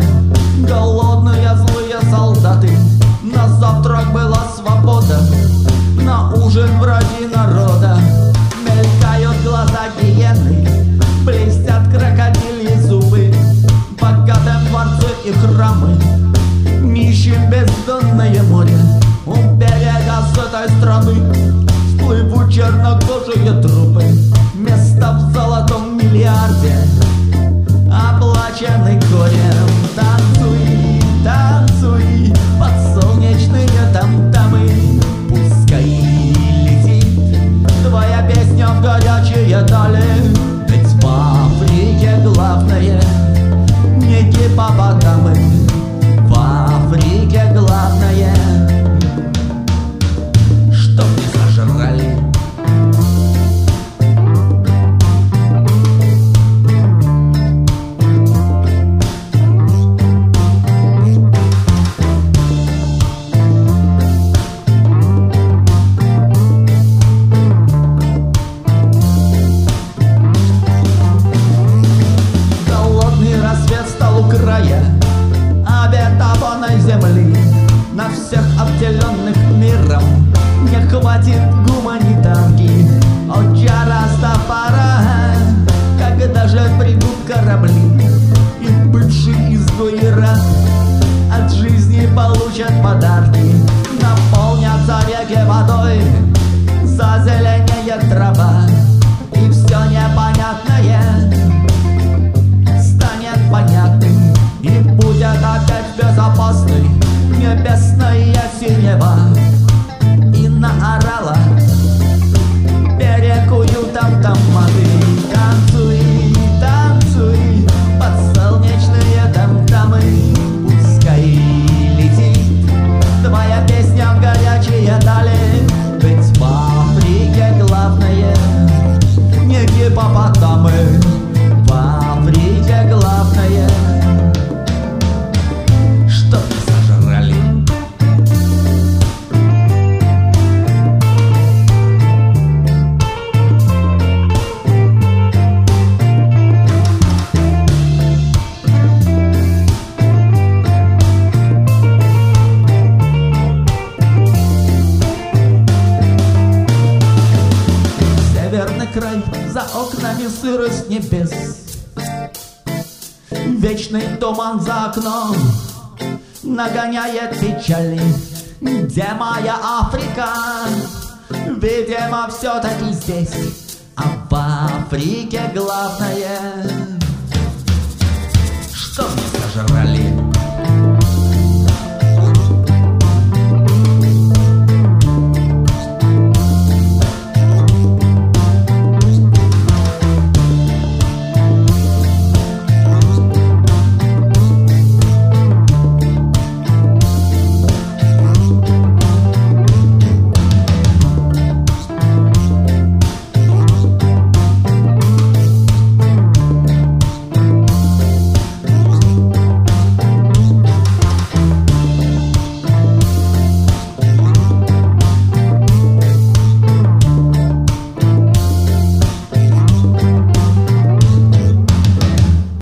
Голодные злые солдаты. На завтрак была свобода, на ужин враги народа. Мелькают глаза гиены, блестят крокодильи зубы. Богатым дворцы и храмы, нищим бездонное море. У берега с этой страны всплывут чернокожие трупы. Место в золотом миллиарде оплачены горем. Танцуй, танцуй под солнечные там-тамы. Пускай летит твоя песня в горячие дали. Ведь в Африке главное не гиппопотамы. В Африке главное, чтоб не сожрали. Обетованной земли на всех обделенных миром не хватит гуманитарки. Очень Растафара, когда же придут корабли, и бывшие изгои рад от жизни получат подарки. Наполнятся реки водой, зазеленеет трава, и все непонятное станет понятным. И будет опять безопасной небесная синева. И на Орала перекуют автоматы. Танцуй, танцуй под солнечные там-тамы. Пускай летит твоя песня в горячие дали. Ведь в Африке главное не гиппопотамы. В Африке главное, чтоб не сожрали. Северный край, за окнами сырость небес, вечный туман за окном нагоняет печали. Где моя Африка? Видимо, все-таки здесь. А в Африке главное